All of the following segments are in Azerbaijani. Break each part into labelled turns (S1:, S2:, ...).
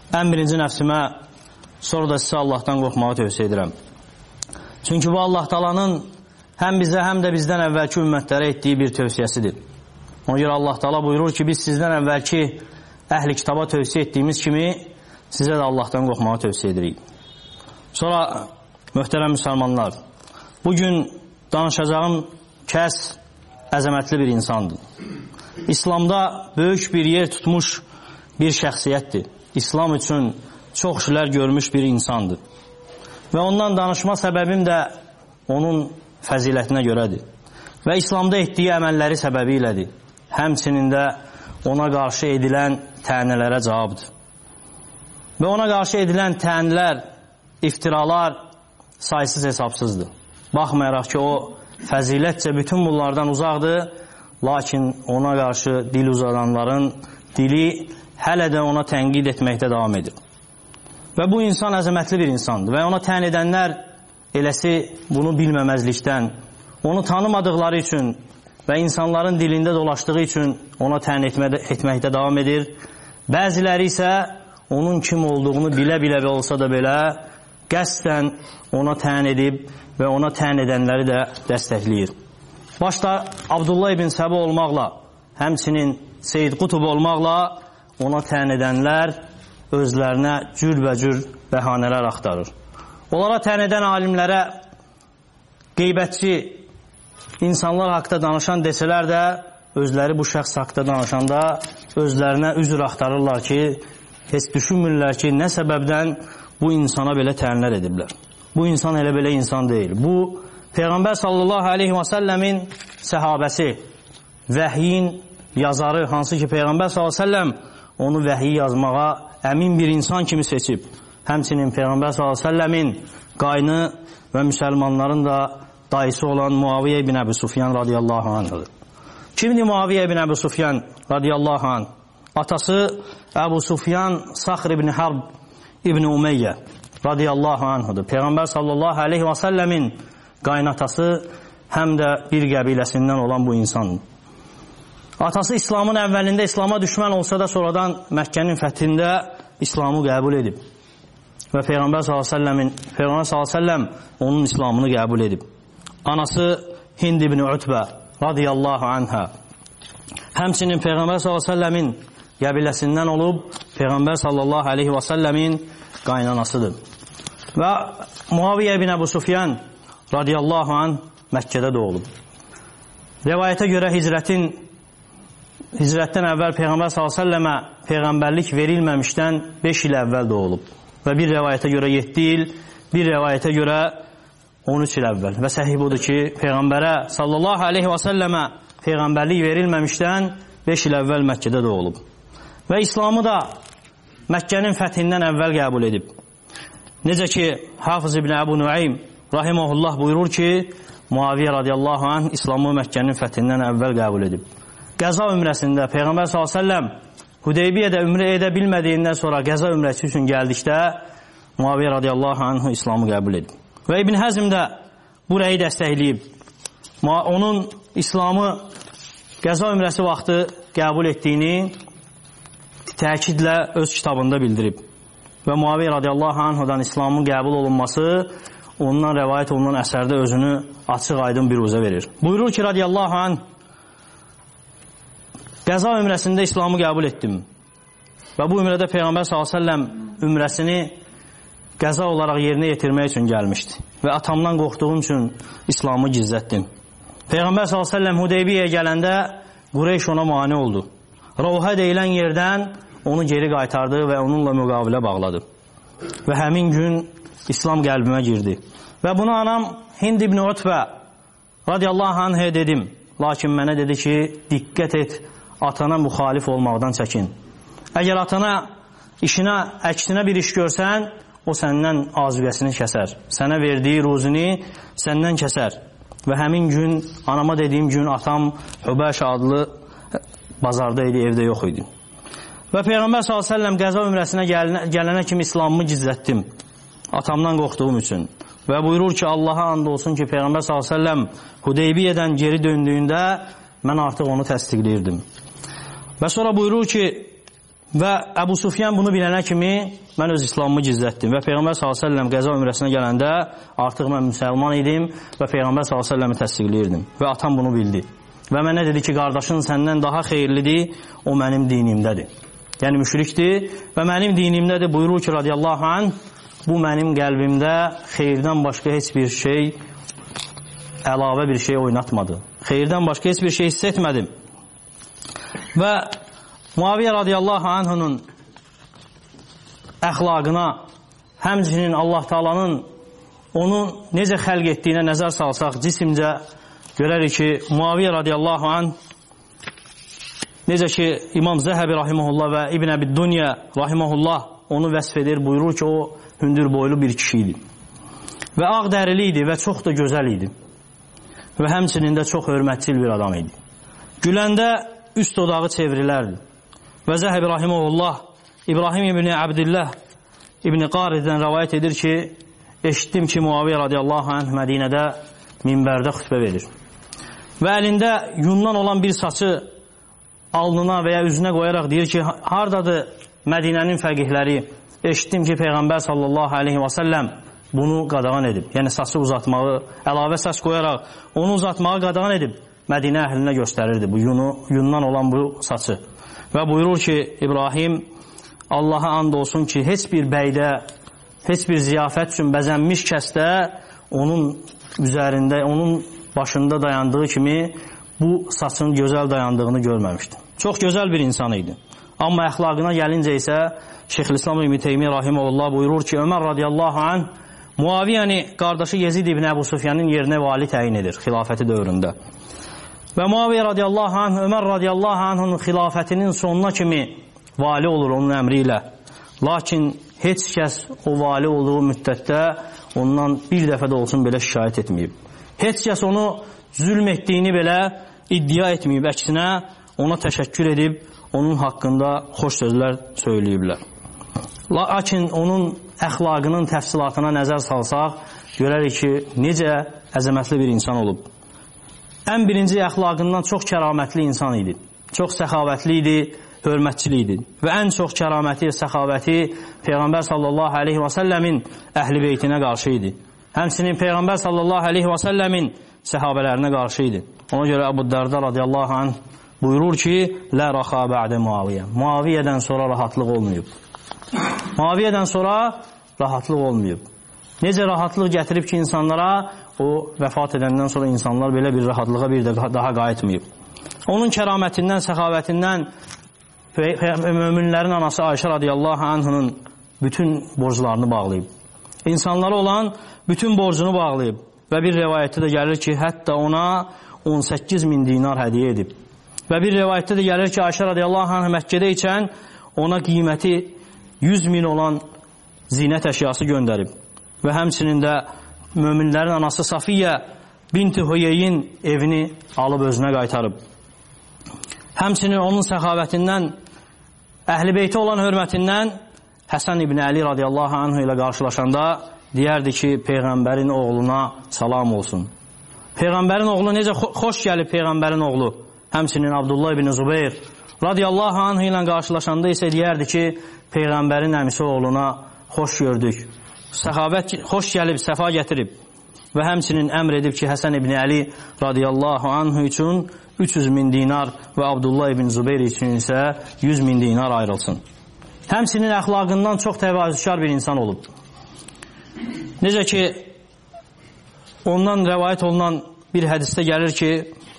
S1: ən birinci nəfsimə, sonra da sizə Allahdan qorxmağı tövsiyə edirəm. Çünki bu Allah Taalanın həm bizə, həm də bizdən əvvəlki ümmətlərə etdiyi bir tövsiyəsidir. Ona görə Allah Taala buyurur ki, biz sizdən əvvəlki əhli kitaba tövsiyə etdiyimiz kimi sizə də Allahdan qorxmağı tövsiyə edirik. Sonra, möhtərəm müsəlmanlar, bugün danışacağım kəs əzəmətli bir insandır. İslamda böyük bir yer tutmuş bir şəxsiyyətdir. İslam üçün çox şeylər görmüş bir insandır. Və ondan danışma səbəbim də onun fəzilətinə görədir. Və İslamda etdiyi əməlləri səbəbi ilədir. Həmçinin də ona qarşı edilən tənələrə cavabdır. Və ona qarşı edilən tənələr, iftiralar saysız hesabsızdır. Baxmayaraq ki, o fəzilətcə bütün bunlardan uzaqdır, lakin ona qarşı dil uzadanların dili hələ də ona tənqid etməkdə davam edir. Və bu insan əzəmətli bir insandır və ona tən edənlər eləsi bunu bilməməzlikdən, onu tanımadıqları üçün və insanların dilində dolaşdığı üçün ona tən etməkdə davam edir. Bəziləri isə onun kim olduğunu bilə-bilə olsa da belə qəsdən ona tən edib və ona tən edənləri də dəstəkləyir. Başda Abdullah ibn Səba olmaqla, həmçinin Seyyid Qutub olmaqla ona tən edənlər özlərinə cürbəcür bəhanələr axtarır. Onlara tən edən alimlərə qeybətçi insanlar haqda danışan desələr də özləri bu şəxs haqda danışanda özlərinə üzr axtarırlar ki, heç düşünmürlər ki, nə səbəbdən bu insana belə tənlər ediblər. Bu insan elə belə insan deyil. Bu, Peyğəmbər sallallahu aleyhi və səlləmin səhabəsi, vəhyin yazarı, hansı ki, Peyğəmbər sallallahu aleyhi və səlləm onu vəhyi yazmağa əmin bir insan kimi seçib. Həmçinin Peyğəmbər sallallahu aleyhi və səlləmin qaynı və müsəlmanların da dayısı olan Muaviyyə ibn Əbu Sufyan radiyallahu anhıdır. Kimdir Muaviyyə ibn Əbu Sufyan radiyallahu anh? Atası Əbu Sufyan Saxr ibn Harb ibn Umeyyə radiyallahu anhıdır. Peyğəmbər sallallahu aleyhi və səlləmin qaynatası həm də bir qəbiləsindən olan bu insandır. Atası İslamın əvvəlində İslama düşmən olsa da sonradan Məkkənin fəthində İslamı qəbul edib. Və Peyğəmbər s.ə.v onun İslamını qəbul edib. Anası Hind ibn Utbə radiyallahu anhə. Həmçinin Peyğəmbər s.ə.v-in qəbiləsindən olub Peyğəmbər s.ə.v-in qaynanasıdır. Və Muaviyyə ibn Əbu Sufyan radiyallahu anh Məkkədə doğulub. Rəvayətə görə hicrətdən əvvəl Peyğəmbər s.ə.və Peyğəmbərlik verilməmişdən 5 il əvvəl doğulub. Və bir rəvayətə görə 7 il, bir rəvayətə görə 13 il əvvəl. Və səhih budur ki, Peyğəmbərə sallallahu aleyhi və səlləmə Peyğəmbərlik verilməmişdən 5 il əvvəl Məkkədə doğulub. Və İslamı da Məkkənin fəthindən əvvəl qəbul edib. Necə ki, Hafız ibn Əbu Nuaym rahiməhullah buyurur ki, Muaviyyə radiyallahu anh İslamı Məkkənin fəthindən əvvəl qəbul edib. Qəza ümrəsində Peyğəmbər s.ə.v Hudeybiyyədə ümrə edə bilmədiyindən sonra qəza ümrəsi üçün gəldikdə Muaviyyə radiyallahu anh İslamı qəbul edib. Və İbn Həzm də bu rəyi dəstəkləyib. Onun İslamı qəza ümrəsi vaxtı qəbul etdiyini təkidlə öz kitabında bildirib. Və Muaviyyə radiyallahu anhdan İslamın qəbul olunması ondan rəvayət olunan əsərdə özünü açıq aydın bir uzə verir. Buyurur ki, radiyallahu anh qəza ümrəsində İslamı qəbul etdim. Və bu ümrədə Peyğəmbər s.ə.v ümrəsini qəza olaraq yerinə yetirmək üçün gəlmişdi. Və atamdan qorxduğum üçün İslamı gizlətdim. Peyğəmbər s.ə.v Hudeybiyyəyə gələndə Qureyş ona mane oldu. Rovhə deyilən yerdən onu geri qaytardı və onunla müqavilə bağladı. Və həmin gün İslam qəlbimə girdi. Və buna anam Hind ibn Utbə radiyallahu anhə dedim. Lakin mənə dedi ki, diqqət et, atana müxalif olmaqdan çəkin. Əgər atana işinə, əksinə bir iş görsən, o səndən azuqəsini kəsər. Sənə verdiyi ruzini səndən kəsər. Və həmin gün, anama dediyim gün atam Hübəş adlı bazarda idi, evdə yox idi. Və Peyğəmbər s.ə.v qəza ümrəsinə gələnə kimi İslamımı gizlətdim. Atamdan qorxduğum üçün. Və buyurur ki, Allaha and olsun ki, Peyğəmbər s.ə.v Hudeybiyyədən geri döndüyündə mən artıq onu təsdiqləyirdim. Və sonra buyurur ki, Və Əbu Sufyan bunu bilənə kimi mən öz İslamımı gizlətdim və Peyğəmbər s.ə.v qəza ömrəsinə gələndə artıq mən müsəlman idim və Peyğəmbər s.ə.v təsdiqləyirdim və atam bunu bildi və mənə dedi ki, qardaşın səndən daha xeyirlidir, o mənim dinimdədir. Yəni müşrikdir və mənim dinimdədir. Buyurur ki, radiyallahu anh, bu mənim qəlbimdə xeyirdən başqa heç bir şey, əlavə bir şey oynatmadı. Xeyirdən başqa heç bir şey hiss etmədim. Və Muaviyyə radiyallahu anhunun əxlaqına, həmçinin Allah Taala'nın onu necə xəlq etdiyinə nəzər salsaq, cisimcə görərik ki, Muaviyyə radiyallahu anh, necə ki, İmam Zəhəbi rahiməhullah və İbn Əbi Dunya rahiməhullah onu vəsf edir, buyurur ki, o hündür boylu bir kişi idi. Və ağ dərili idi və çox da gözəl idi. Və həmçinin də çox hörmətçil bir adam idi. Güləndə üst dodağı çevrilərdi. Və Zəhəbi rahiməhullah İbrahim ibn Abdillah ibn Qariddən rəvayət edir ki, eşitdim ki, Muaviyyə radiyallahu anh Mədinədə minbərdə xütbə verir. Və əlində yundan olan bir saçı alnına və ya üzünə qoyaraq deyir ki, hardadır Mədinənin fəqihləri? Eşitdim ki, Peyğəmbər sallallahu aleyhi və səlləm bunu qadağan edib. Yəni saçı uzatmağı, əlavə saç qoyaraq onu uzatmağı qadağan edib. Mədinə əhlinə göstərirdi bu yundan olan bu saçı. Və buyurur ki, İbrahim, Allaha and olsun ki, heç bir bəydə, heç bir ziyafət üçün bəzənmiş kəsdə onun üzərində, onun başında dayandığı kimi bu saçın gözəl dayandığını görməmişdim. Çox gözəl bir insan idi. Amma əxlaqına gəlincə isə Şeyxülislam İbn Teymiyyə rahimehullah buyurur ki, Ömər radiyallahu anh Muaviyyəni qardaşı Yezid ibn Əbu Sufyanın yerinə vali təyin edir xilafəti dövründə. Və Muaviyyə radiyallahu anh, Ömər radiyallahu anh'ın xilafətinin sonuna kimi vali olur onun əmri ilə. Lakin heç kəs o vali olduğu müddətdə ondan bir dəfə də olsun belə şikayət etməyib. Heç kəs onu zülm etdiyini belə iddia etməyib. Əksinə ona təşəkkür edib, onun haqqında xoş sözlər söyləyiblər. Lakin onun əxlaqının təfsilatına nəzər salsaq, görərik ki, necə əzəmətli bir insan olub. Ən birinci əxlaqından çox kəramətli insan idi. Çox səxavətli idi, hörmətçili idi. Və ən çox kəraməti, səxavəti Peyğəmbər sallallahu aleyhi və səlləmin əhl-i beytinə qarşı idi. Həmçinin Peyğəmbər sallallahu aleyhi və səlləmin səhabələrinə qarşı idi. Ona görə Əbu Dərdə radiyallahu anh buyurur ki, Lə raxa bə'də Muaviyyə. Muaviyyədən sonra rahatlıq olmayıb. Muaviyyədən sonra rahatlıq olmayıb. Necə rahatlıq gətirib ki, insanlara o vəfat edəndən sonra insanlar belə bir rahatlığa bir də daha qayıtmayıb. Onun kəramətindən, səxavətindən möminlərin anası Ayşə radiyallahu anh'ın bütün borclarını bağlayıb. İnsanlara olan bütün borcunu bağlayıb. Və bir rivayətdə də gəlir ki, hətta ona 18.000 dinar hədiyyə edib. Və bir rivayətdə də gəlir ki, Ayşə radiyallahu anh Məkkədə ikən ona qiyməti 100.000 olan zinət əşyası göndərib. Və həmçinin də möminlərin anası Safiyyə binti Hüyeyin evini alıb özünə qaytarıb. Həmçinin onun səxavətindən, əhl-i beytə olan hörmətindən Həsən ibn Əli radiyallahu anh ilə qarşılaşanda deyərdi ki, Peyğəmbərin oğluna salam olsun. Peyğəmbərin oğlu necə xoş gəlib Peyğəmbərin oğlu. Həmçinin Abdullah ibn Zubeyr radiyallahu anh ilə qarşılaşanda isə deyərdi ki, Peyğəmbərin əmisi oğluna xoş gördük. Səxavət xoş gəlib, səfa gətirib. Və həmçinin əmr edib ki, Həsən ibn Əli radiyallahu anh üçün 300.000 dinar və Abdullah ibn Zubeyr üçün isə 100.000 dinar ayrılsın. Həmçinin əxlaqından çox təvazükar bir insan olub. Necə ki, ondan rəvayət olunan bir hədisdə gəlir ki,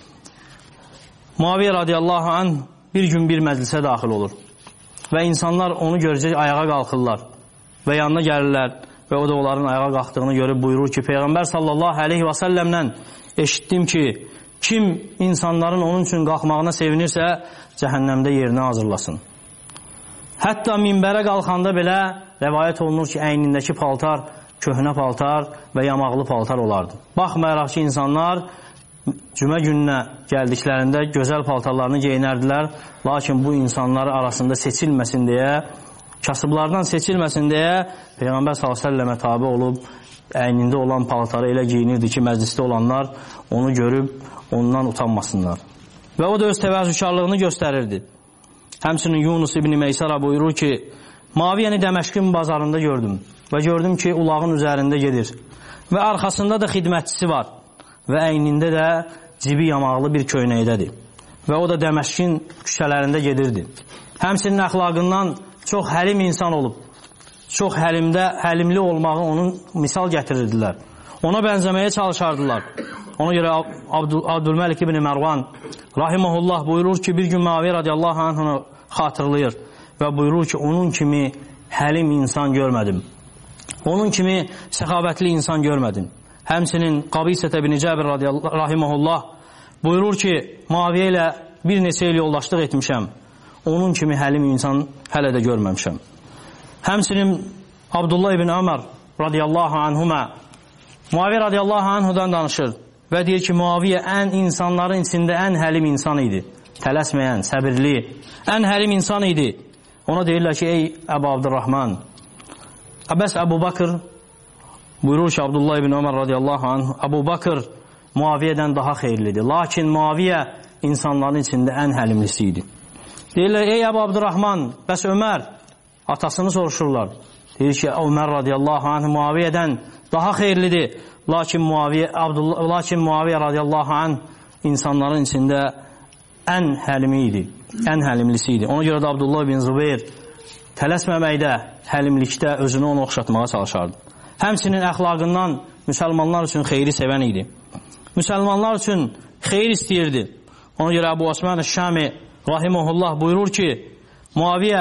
S1: Muaviyyə radiyallahu anh bir gün bir məclisə daxil olur. Və insanlar onu görəcək ayağa qalxırlar və yanına gəlirlər və o da onların ayağa qalxdığını görüb buyurur ki, Peyğəmbər sallallahu aleyhi və səlləmdən eşitdim ki, kim insanların onun üçün qalxmağına sevinirsə, cəhənnəmdə yerini hazırlasın. Hətta minbərə qalxanda belə rəvayət olunur ki, əynindəki paltar, köhnə paltar və yamaqlı paltar olardı. Baxmayaraq ki, insanlar cümə gününə gəldiklərində gözəl paltarlarını geyinərdilər, lakin bu insanlar arasında seçilməsin deyə, kasıblardan seçilməsin deyə Peyğəmbər s.ə.və tabi olub, əynində olan paltarı elə giyinirdi ki, məclisdə olanlar onu görüb ondan utanmasınlar. Və o da öz təvəzzükarlığını göstərirdi. Həmçinin Yunus ibn Meysara buyurur ki, Muaviyyəni Dəməşqin bazarında gördüm və gördüm ki, ulağın üzərində gedir və arxasında da xidmətçisi var və əynində də cibi yamaqlı bir köynəkdədir və o da Dəməşqin küçələrində gedirdi. Həmçinin əxlaqından çox həlim insan olub, çox həlimli olmağı onun misal gətirirdilər. Ona bənzəməyə çalışardılar. Ona görə Abdülməlik ibn Mərvan rahiməhullah buyurur ki, bir gün Muaviyyə radiyallahu anhını xatırlayır və buyurur ki, onun kimi həlim insan görmədim. Onun kimi səxavətli insan görmədim. Həmçinin Qabisətə ibn Cəbir rahiməhullah buyurur ki, Muaviyyə ilə bir neçə il yoldaşlıq etmişəm. Onun kimi həlim insan hələ də görməmişəm. Həmçinin Abdullah ibn Ömər radiyallahu anhuma Muaviyyə radiyallahu anhudan danışır və deyir ki, Muaviyyə insanların içində ən həlim insan idi. Tələsməyən, səbirli, ən həlim insan idi. Ona deyirlər ki, ey Əbu Abdurrahman, bəs Əbu Bakır, buyurur ki, Abdullah ibn Ömər radiyallahu anh, Əbu Bakır Muaviyyədən daha xeyirlidir. Lakin Muaviyyə insanların içində ən həlimlisi idi. Deyirlər, ey Əbu Abdurrahman, bəs Ömər, atasını soruşurlar. Deyir ki, Ömər radiyallahu anh Muaviyyədən daha xeyirlidir. Lakin Muaviyyə radiyallahu anh insanların içində ən həlimi idi, ən həlimlisi idi. Ona görə də Abdullah bin Zübeyir tələsməməkdə, həlimlikdə özünü ona oxşatmağa çalışardı. Həmçinin əxlaqından müsəlmanlar üçün xeyri sevən idi. Müsəlmanlar üçün xeyir istəyirdi. Ona görə Əbu Osman Şami rahiməhullah buyurur ki, Muaviyyə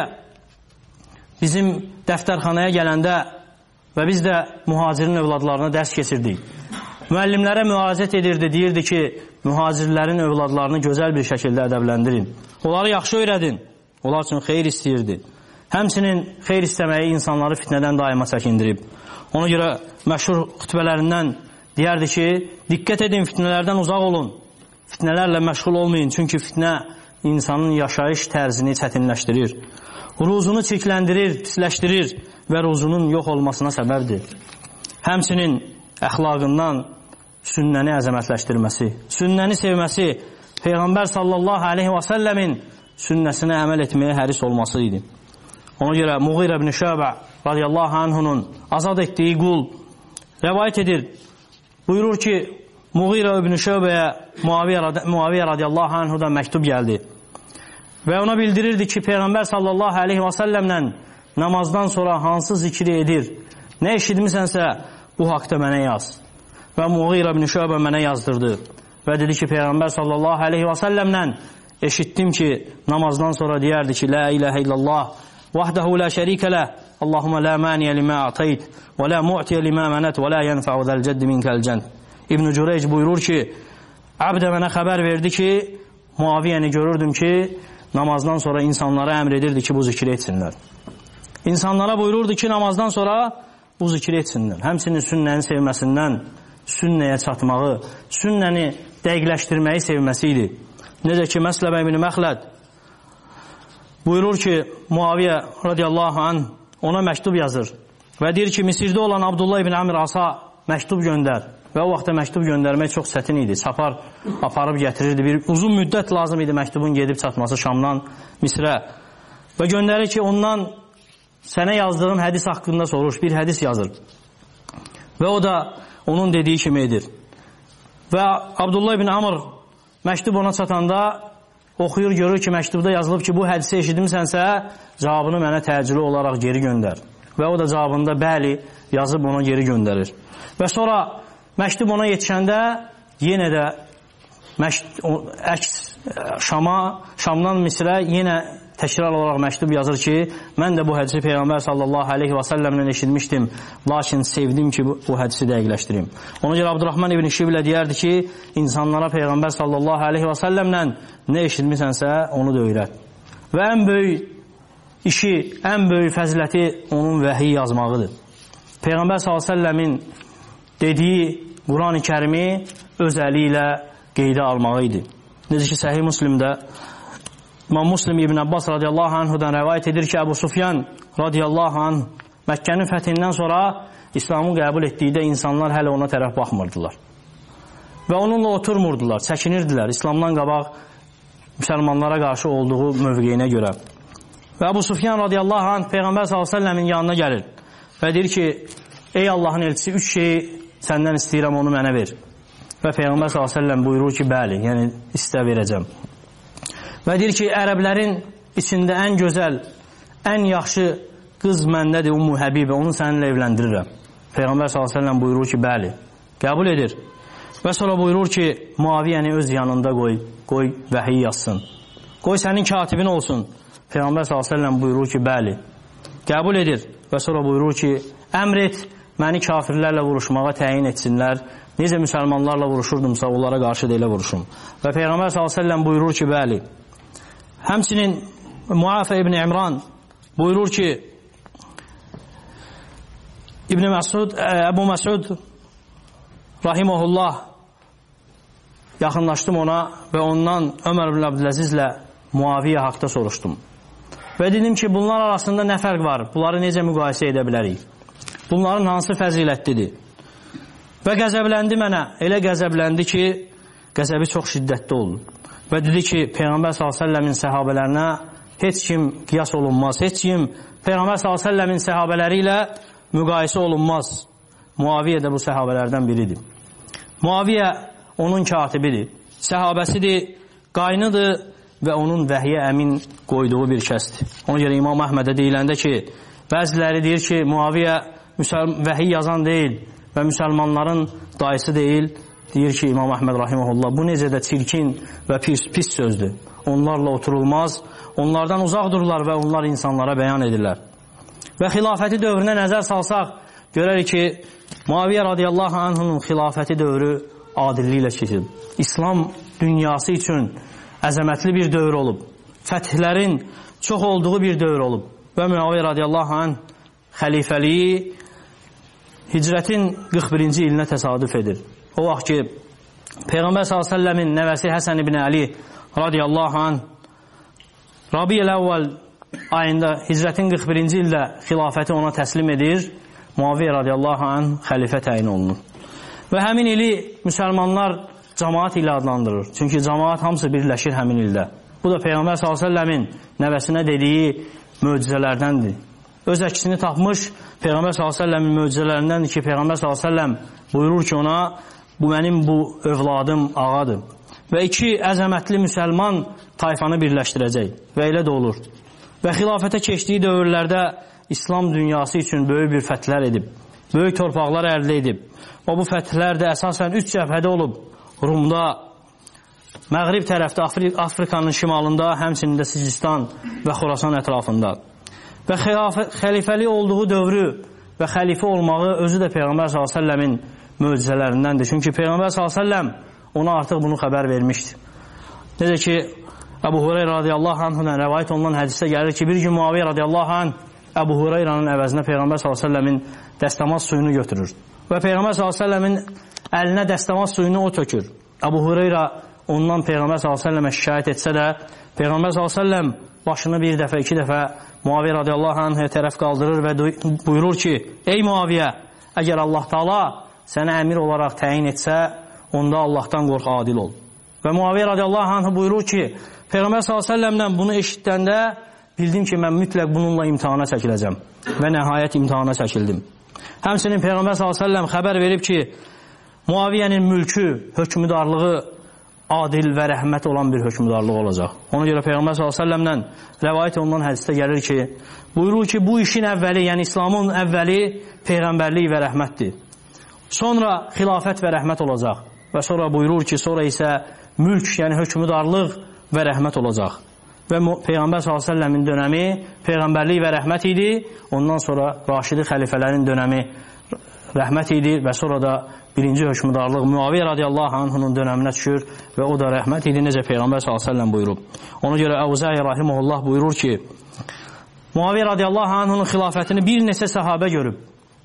S1: bizim dəftərxanaya gələndə və biz də mühacirin övladlarına dərs keçirdik. Müəllimlərə müraciət edirdi, deyirdi ki, mühacirlərin övladlarını gözəl bir şəkildə ədəbləndirin. Onları yaxşı öyrədin. Onlar üçün xeyir istəyirdi. Həmçinin xeyir istəməyi insanları fitnədən daima çəkindirib. Ona görə məşhur xütbələrindən deyərdi ki, diqqət edin, fitnələrdən uzaq olun. Fitnələrlə məşğul olmayın, çünki fitnə insanın yaşayış tərzini çətinləşdirir. Ruzunu çirkləndirir, pisləşdirir və ruzunun yox olmasına səbəbdir. Həmçinin əxlaqından sünnəni əzəmətləşdirməsi, sünnəni sevməsi, Peyğəmbər sallallahu aleyhi və səlləmin sünnəsinə əməl etməyə həris olması idi. Ona görə Muğirə ibn Şöbə radiyallahu anhunun azad etdiyi qul rəvayət edir. Buyurur ki, Muğirə ibn Şöbəyə Muaviyyə radiyallahu anhudan məktub gəldi. Və ona bildirirdi ki, Peyğəmbər sallallahu aleyhi və səlləmlə namazdan sonra hansı zikri edir, nə eşitmisənsə bu haqda mənə yaz. Və Muğirə ibn Şöbə mənə yazdırdı. Və dedi ki, Peyğəmbər sallallahu aleyhi və səlləmlə eşitdim ki, namazdan sonra deyərdi ki, La iləhə illallah, vahdahu la şərikə ləh, Allahumma la maniyə limə a'tayt, və la mu'tiyə limə mənət, və la yənfəu zəl cəddi minkəl cənd. İbn-i Cüreyc buyurur ki, Abdə mənə xəbər verdi ki, Muaviyyəni görürdüm ki, namazdan sonra insanlara əmr edirdi ki, bu zikri etsinlər. İnsanlara buyururdu ki, namazdan sonra bu zikri etsinlər. Həmçinin sünnəni sevməsindən, sünnəyə çatmağı, sünnəni dəqiqləşdirməyi sevməsi idi. Necə ki, Məsləbə ibn Məxləd buyurur ki, Muaviyyə radiyallahu anh ona məktub yazır və deyir ki, Misirdə olan Abdullah ibn Amr Asa məktub göndər. Və o vaxtda məktub göndərmək çox çətin idi. Çapar, aparıb gətirirdi. Bir uzun müddət lazım idi məktubun gedib çatması Şamdan Misrə. Və göndərir ki, ondan sənə yazdığım hədis haqqında soruş, bir hədis yazır. Və o da onun dediyi kimi edir. Və Abdullah ibn Amr məktub ona çatanda oxuyur, görür ki, məktubda yazılıb ki, bu hədisi eşitmisənsə, cavabını mənə təcili olaraq geri göndər. Və o da cavabında bəli yazıb ona geri göndərir. Və sonra məktub ona yetişəndə yenə də Şamdan Misrə yenə təkrar olaraq məktub yazır ki, mən də bu hədisi Peyğəmbər sallallahu aleyhi və səlləmlə eşitmişdim, lakin sevdim ki, bu hədisi dəqiqləşdirim. Ona görə Abdurrahman ibn Şiblə deyərdi ki, insanlara Peyğəmbər sallallahu aleyhi və səlləmlə nə eşitmisənsə, onu da öyrət. Və ən böyük işi, ən böyük fəziləti onun vəhiy yazmağıdır. Peyğəmbər sallallahu aleyhi və səlləmin dediyi Quran-ı Kərimi öz əli ilə qeydə almağı idi. Necə ki, Səhih Müslimdə İmam Müslim İbn Abbas radiyallahu anhudan rəvayət edir ki, Əbu Sufyan radiyallahu anh Məkkənin fəthindən sonra İslamı qəbul etdikdə insanlar hələ ona tərəf baxmırdılar. Və onunla oturmurdular, çəkinirdilər. İslamdan qabaq müsəlmanlara qarşı olduğu mövqeyinə görə. Və Əbu Sufyan radiyallahu anh Peyğəmbər s.ə.v-in yanına gəlir və deyir ki, ey Allahın elçisi, 3 şeyi səndən istəyirəm, onu mənə ver. Və Peyğəmbər s.ə.v buyurur ki, bəli, yəni istə verəcəm. Və deyir ki, ərəblərin içində ən gözəl, ən yaxşı qız məndədir, Ummu Həbibə, onu səninlə evləndirirəm. Peyğəmbər s.ə.v buyurur ki, bəli, qəbul edir. Və sonra buyurur ki, Muaviyyəni öz yanında qoy vəhiy yazsın. Qoy sənin katibin olsun. Peyğəmbər s.ə.v buyurur ki, bəli, qəbul edir. Və sonra buyurur ki, əmr et, məni kafirlərlə vuruşmağa təyin etsinlər. Necə müsəlmanlarla vuruşurdumsa, onlara qarşı da elə vuruşum. Və Peyğəmbər s.ə.v buyurur ki, bəli. Həmçinin Muafə ibn İmran buyurur ki, Əbu Məsud rahiməhullah yaxınlaşdım ona və ondan Ömər ibn Abdüləzizlə Muaviyyə haqda soruşdum. Və dedim ki, bunlar arasında nə fərq var? Bunları necə müqayisə edə bilərik? Bunların hansı fəzilətlidir? Və qəzəbləndi mənə. Elə qəzəbləndi ki, qəzəbi çox şiddətli oldu. Və dedi ki, Peyğəmbər s.ə.v-in səhabələrinə heç kim qiyas olunmaz. Heç kim Peyğəmbər s.ə.v-in səhabələri ilə müqayisə olunmaz. Muaviyyə də bu səhabələrdən biridir. Muaviyyə onun katibidir, səhabəsidir, qaynıdır və onun vəhiyyə əmin qoyduğu bir kəsdir. Ona görə İmam Əhmədə deyiləndə ki, bəziləri deyir ki, Muaviyyə vəhiy yazan deyil və müsəlmanların dayısı deyil. Deyir ki, İmam Əhməd rahiməhullah, bu necə də çirkin və pis sözdür. Onlarla oturulmaz, onlardan uzaq dururlar və onlar insanlara bəyan edirlər. Və xilafəti dövrünə nəzər salsaq, görərik ki, Muaviyyə radiyallahu anhunun xilafəti dövrü adilliklə keçib. İslam dünyası üçün əzəmətli bir dövr olub. Fəthlərin çox olduğu bir dövr olub. Və Muaviyyə radiyallahu anh xəlifəliyi hicrətin 41-ci ilinə təsadüf edir. O vaxt ki, Peyğəmbər s.ə.v-in nəvəsi Həsən ibn Əli radiyallahu anh Rabi'l əvvəl ayında hicrətin 41-ci ildə xilafəti ona təslim edir. Muaviyyə radiyallahu anh xəlifə təyin olunur. Və həmin ili müsəlmanlar cəmaat ilə adlandırır. Çünki cəmaat hamısı birləşir həmin ildə. Bu da Peyğəmbər s.ə.v-in nəvəsinə dediyi möcüzələrdəndir. Öz əksini tapmış Peyğəmbər s.ə.v-in möcüzələrindəndir ki, Peyğəmbər s.ə.v buyurur ki ona, bu mənim bu övladım ağadır. Və 2 əzəmətli müsəlman tayfanı birləşdirəcək. Və elə də olur. Və xilafətə keçdiyi dövrlərdə İslam dünyası üçün böyük bir fəthlər edib. Böyük torpaqlar əldə edib. Və bu fəthlər də əsasən 3 cəbhədə olub. Rumda, Məğrib tərəfdə, Afrikanın şimalında, həmçinin də Sicistan və Xorasan ətrafında. Və xəlifəli olduğu dövrü və xəlifə olmağı özü də Peyğəmbər s.ə.v-in möcüzələrindəndir. Çünki Peyğəmbər s.ə.v ona artıq bunu xəbər vermişdir. Necə ki, Əbu Hureyra radiyallahu anhdan rəvayət olunan hədisdə gəlir ki, bir gün Muaviyyə radiyallahu anh Əbu Hureyranın əvəzinə Peyğəmbər s.ə.v-in dəstəmaz suyunu götürür. Və Peyğəmbər s.ə.v-in əlinə dəstəmaz suyunu o tökür. Əbu Hureyra ondan Peyğəmbər s.ə.və şikayət etsə də, Peyğəmbər s.ə.v başını bir dəfə, 2 dəfə Muaviyyə radiyallahu anhə tərəf qaldırır və buyurur ki, ey Muaviyyə, əgər Allah Taala sənə əmir olaraq təyin etsə, onda Allahdan qorx, adil ol. Və Muaviyyə radiyallahu anhə buyurur ki, Peyğəmbər s.ə.v-dən bunu eşitdəndə bildim ki, mən mütləq bununla imtihana çəkiləcəm və nəhayət imtihana çəkildim. Həmçinin Peyğəmbər s.ə.v xəbər verib ki, Muaviyyənin mülkü, hökmüdarlığı adil və rəhmət olan bir hökmüdarlıq olacaq. Ona görə Peyğəmbər s.ə.v-dən rəvayət olunan hədisdə gəlir ki, buyurur ki, bu işin əvvəli, yəni İslamın əvvəli Peyğəmbərlik və rəhmətdir. Sonra xilafət və rəhmət olacaq. Və sonra buyurur ki, sonra isə mülk, yəni hökmüdarlıq və rəhmət olacaq. Və Peyğəmbər s.ə.v-in dönəmi Peyğəmbərlik və rəhmət idi. Ondan sonra Raşidi xəlifələrin dönəmi rəhmət idi və sonra da birinci hökmüdarlıq Muaviyyə radiyallahu anhunun dönəminə düşür və o da rəhmət idi, necə Peyğəmbər s.ə.v buyurub. Ona görə Əvzəyi rahiməhullah buyurur ki, Muaviyyə radiyallahu anhunun xilafətini bir neçə sahabə görüb.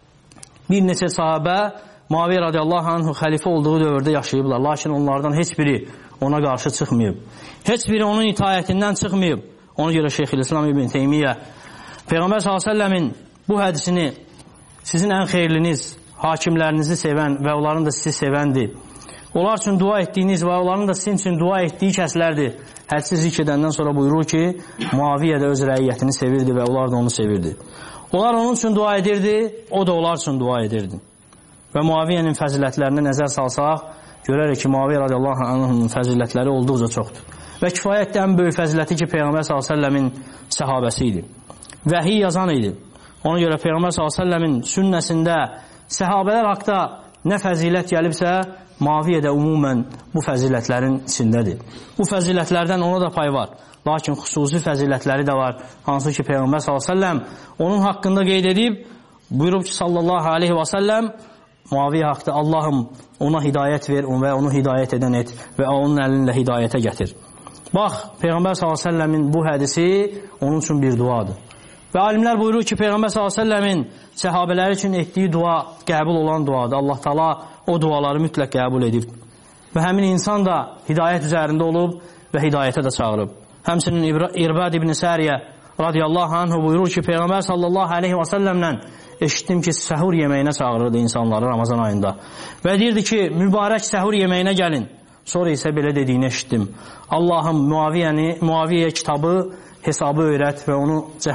S1: Bir neçə sahabə Muaviyyə radiyallahu anhu xəlifə olduğu dövrdə yaşayıblar. Lakin onlardan heç biri ona qarşı çıxmayıb. Heç biri onun itayətindən çıxmayıb. Ona görə Şeyxülislam İbn Teymiyyə Peyğəmbər s.ə.v-in bu hədisini sizin ən xeyirliniz, hakimlərinizi sevən və onların da sizi sevəndir. onlar üçün dua etdiyiniz və onların da sizin üçün dua etdiyi kəslərdir. Hədisi zikr edəndən sonra buyurur ki, Muaviyə də öz rəiyyətini sevirdi və onlar da onu sevirdi. Onlar onun üçün dua edirdi, o da onlar üçün dua edirdi. Və Muaviyyənin fəzilətlərinə nəzər salsaq, görərək ki, Muaviyyə radiyallahu anh'ın fəzilətləri olduqca çoxdur. Və kifayətdə ən böyük fəziləti ki, Peyğəmbər s.ə.v-in səhabəsi idi. Vəhiy yazan idi. Ona görə Peyğəmbər s.ə.v-in sünnəsində səhabələr haqda nə fəzilət gəlibsə, Muaviyyə də umumən bu fəzilətlərin içindədir. Bu fəzilətlərdən ona da pay var. Lakin xüsusi fəzilətləri də var. Hansı ki, Peyğəmbər s.ə.v onun haqqında qeyd edib, buyurub ki, sallallahu aleyhi və səlləm, Muaviyyə haqda Allahım ona hidayət ver və onu hidayət edən et və onun əlinlə hidayətə gətir. Bax, Peyğəmbər s.ə.v-in bu hədisi onun üçün bir duadır. Və alimlər buyurur ki, Peyğəmbər s.ə.v-in səhabələri üçün etdiyi dua qəbul olan duadır. Allah Taala o duaları mütləq qəbul edib. Və həmin insan da hidayət üzərində olub və hidayətə də çağırıb. Həmçinin İrbad ibn Səriyə radiyallahu anhu buyurur ki, Peyğəmbər sallallahu aleyhi və səlləmlə eşitdim ki, səhur yeməyinə çağırırdı insanları Ramazan ayında. Və deyirdi ki, mübarək səhur yeməyinə gəlin. Sonra isə belə dediyini eşitdim. Allahım Muaviyyəyə kitabı, hesabı öyrət və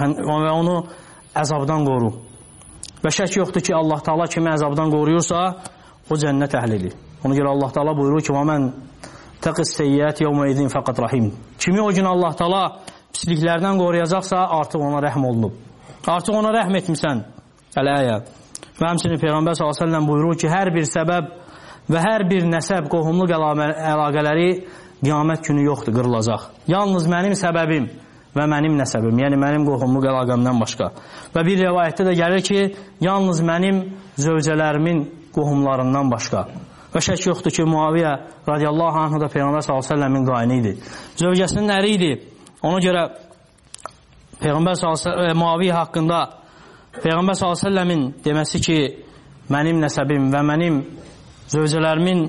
S1: onu əzabdan qoru. Və şək yoxdur ki, Allah Taala kimi əzabdan qoruyursa, o cənnət əhlidir. Ona görə Allah Taala buyurur ki, وَمَنْ تَقِ السَّيِّئَاتِ يَوْمَئِذٍ فَقَدْ رَحِيمٌ. Kimi o gün Allah Taala pisliklərdən qoruyacaqsa, artıq ona rəhm olunub. Artıq ona rəhm etmisən. Əl-əyə. Və həmçinin Peyğəmbər s.ə.v buyurur ki, hər bir səbəb və hər bir nəsəb, qohumluq əlaqələri qiyamət günü yoxdur, qırılacaq. Yalnız mənim səbəbim və mənim nəsəbim, yəni mənim qohumluq əlaqəmdən başqa. Və bir rivayətdə də gəlir ki, yalnız mənim zövcələrimin qohumlarından başqa. Və şək yoxdur ki, Muaviyyə radiyallahu anhu da Peyğəmbər s.ə.v-in qayını idi. Zövcəsinin əri idi. Ona görə Peyğəmbər Muaviyyə haqqında Peyğəmbər s.ə.v-in deməsi ki, mənim nəsəbim və mənim zövcələrimin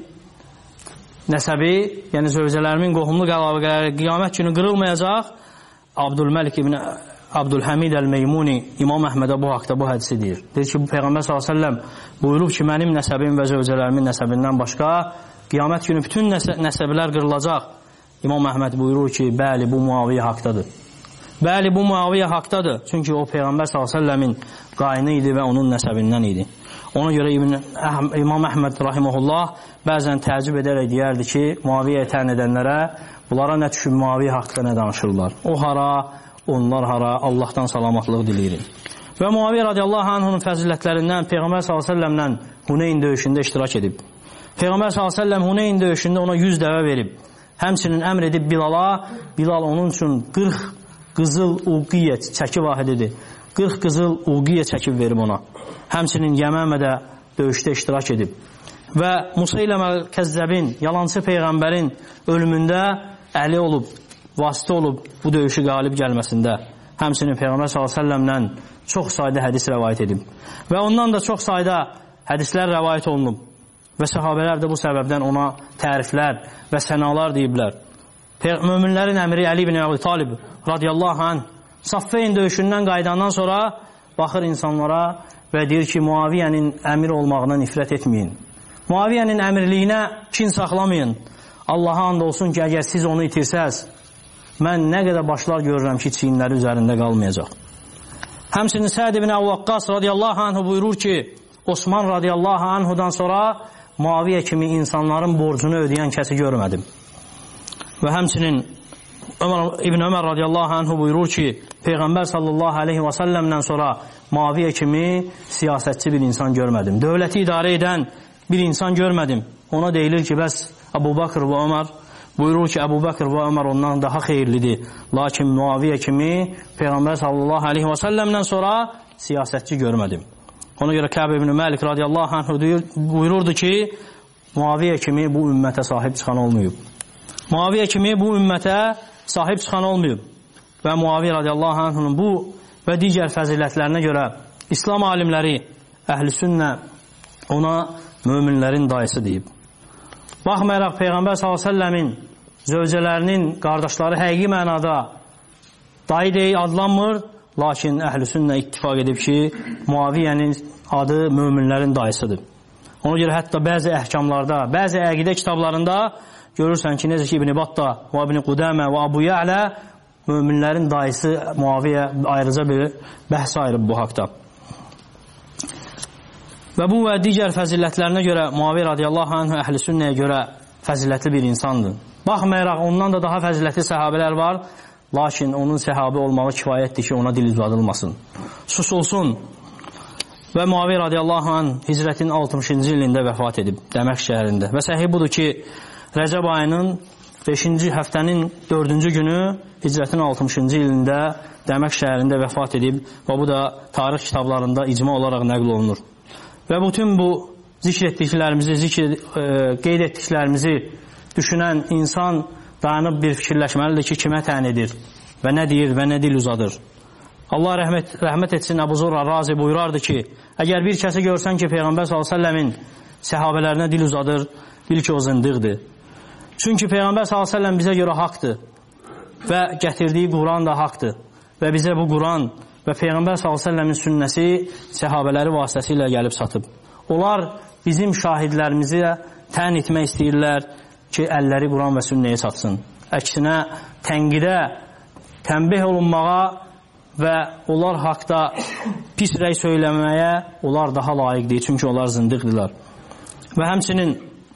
S1: nəsəbi, yəni zövcələrimin qohumluq əlaqələri qiyamət günü qırılmayacaq. Abdülməlik ibn Abdülhəmid əl-Meymuni İmam Əhmədə bu haqda bu hədisi deyir. Deyir ki, Peyğəmbər s.ə.v buyurub ki, mənim nəsəbim və zövcələrimin nəsəbindən başqa qiyamət günü bütün nəsəblər qırılacaq. İmam Əhməd buyurur ki, bəli, bu Muaviyyə haqdadır. Bəli, bu Muaviyyə haqdadır. Çünki o Peyğəmbər s.ə.v-in qayını idi və onun nəsəbindən idi. Ona görə İmam Əhməd rahiməhullah bəzən təəccüb edərək deyərdi ki, Muaviyyəyə tən edənlərə, bunlara nə düşün, Muaviyyə haqda nə danışırlar? O hara, onlar hara, Allahdan salamatlıq diləyirik. Və Muaviyyə radiyallahu anh'ın fəzilətlərindən Peyğəmbər s.ə.v-lə Huneyn döyüşündə iştirak edib. Peyğəmbər s.ə.v Huneyn döyüşündə ona 100 dəvə verib. Həmçinin əmr edib Bilala, Bilal onun üçün 40 qızıl uqiyyə çəki vahididir. 40 qızıl uqiyyə çəkib verib ona. Həmçinin Yəməmədə döyüşdə iştirak edib. Və Musayləmə Kəzzəbin, yalancı Peyğəmbərin ölümündə əli olub, vasitə olub bu döyüşü qalib gəlməsində. Həmçinin Peyğəmbər s.ə.v-lə çox sayda hədis rəvayət edib. Və ondan da çox sayda hədislər rəvayət olunub. Və səhabələr də bu səbəbdən ona təriflər və sənalar deyiblər. Möminlərin əmri Əli ibn Əbi Talib radiyallahu anh Saffeyn döyüşündən qayıdandan sonra baxır insanlara və deyir ki, Muaviyyənin əmir olmağına nifrət etməyin. Muaviyyənin əmirliyinə kin saxlamayın. Allaha and olsun ki, əgər siz onu itirsəz, mən nə qədər başlar görürəm ki, çiyinləri üzərində qalmayacaq. Həmçinin Səd ibn Əbu Vaqqas radiyallahu anhu buyurur ki, Osman radiyallahu anhudan sonra Muaviyyə kimi insanların borcunu ödəyən kəsi görmədim. Və həmçinin İbn Ömər radiyallahu anhu buyurur ki, Peyğəmbər sallallahu aleyhi və səlləmdən sonra Muaviyyə kimi siyasətçi bir insan görmədim. Dövləti idarə edən bir insan görmədim. Ona deyilir ki, bəs Əbu Bakr və Ömər, buyurur ki, Əbu Bakr və Ömər ondan daha xeyirlidir. Lakin Muaviyyə kimi Peyğəmbər sallallahu aleyhi və səlləmdən sonra siyasətçi görmədim. Ona görə Kəb ibn Məlik radiyallahu anhu buyururdu ki, Muaviyyə kimi bu ümmətə sahib çıxan olmayıb. Muaviyyə kimi bu ümmətə sahib çıxan olmayıb. Və Muaviyyə radiyallahu anh'ın bu və digər fəzilətlərinə görə İslam alimləri, əhl-i sünnə ona möminlərin dayısı deyib. Baxmayaraq Peyğəmbər s.ə.v-in zövcələrinin qardaşları həqiqi mənada dayı deyi adlanmır, lakin əhl-i sünnə ittifaq edib ki, Muaviyyənin adı möminlərin dayısıdır. Ona görə hətta bəzi əhkamlarda, bəzi əqidə kitablarında görürsən ki, necə ki İbn Battah və İbn Qudamə və Abu Ya'la möminlərin dayısı Muaviyə ayrıca bir bəhs ayırıb bu haqda. Və bu və digər fəzilətlərinə görə Muaviyə radiyallahu anh əhl-i sünnəyə görə fəzilətli bir insandır. Baxmayaraq ondan da daha fəzilətli səhabələr var, lakin onun səhabə olmağı kifayətdir ki, ona dil uzadılmasın, susulsun. Və Muaviyə radiyallahu anh hicrətin 60-cı ilində vəfat edib Dəməşq şəhərində. Və səhih budur ki, Rəcəb ayının 5-ci həftənin 4-cü günü hicrətin 60-cı ilində Dəməşq şəhərində vəfat edib və bu da tarix kitablarında icma olaraq nəql olunur. Və bütün bu zikr etdiklərimizi, qeyd etdiklərimizi düşünən insan dayanıb bir fikirləşməlidir ki, kimə tən edir və nə deyir və nə dil uzadır. Allah rəhmət etsin, Əbu Zur'a Razi buyurardı ki, əgər bir kəsi görsən ki, Peyğəmbər s.ə.v-in səhabələrinə dil uzadır, bil ki, o zındıqdır. Çünki Peyğəmbər s.ə.v bizə görə haqdır və gətirdiyi Quran da haqdır və bizə bu Quran və Peyğəmbər s.ə.v-in sünnəsi səhabələri vasitəsilə gəlib satıb. Onlar bizim şahidlərimizə tən etmək istəyirlər ki, əlləri Quran və sünnəyə satsın. Əksinə, tənqidə, tənbih olunmağa və onlar haqda pis rəy söyləməyə onlar daha layiqdir, çünki onlar zındıqdırlar. Və həmçinin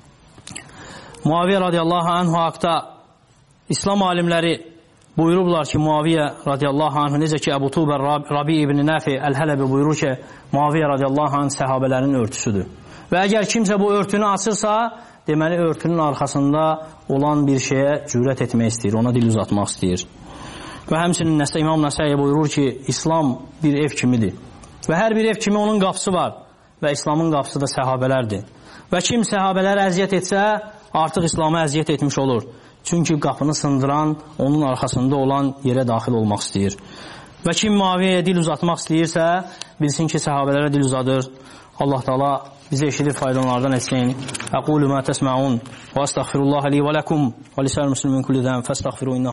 S1: Muaviyə radiyallahu anh haqda İslam alimləri buyurublar ki, Muaviyə radiyallahu anh, necə ki Əbu Tubər Rabi ibn Nəfi Əl-Hələbi buyurur ki, Muaviyə radiyallahu anh səhabələrin örtüsüdür. Və əgər kimsə bu örtünü açırsa, deməli örtünün arxasında olan bir şeyə cürət etmək istəyir, ona dil uzatmaq istəyir. Və həmçinin İmam Nəsəi buyurur ki, İslam bir ev kimidir. Və hər bir ev kimi onun qapısı var və İslamın qapısı da səhabələrdir. Və kim səhabələrə əziyyət etsə, artıq İslama əziyyət etmiş olur. Çünki qapını sındıran onun arxasında olan yerə daxil olmaq istəyir. Və kim Muaviyyəyə dil uzatmaq istəyirsə, bilsin ki, səhabələrə dil uzadır. Allah Teala bizi eşidib faydalardan etsin. Əqulu mə təsməun və əstəğfirullah li və ləkum və lisəl müslümin kulli zəm fəstəğfiru inə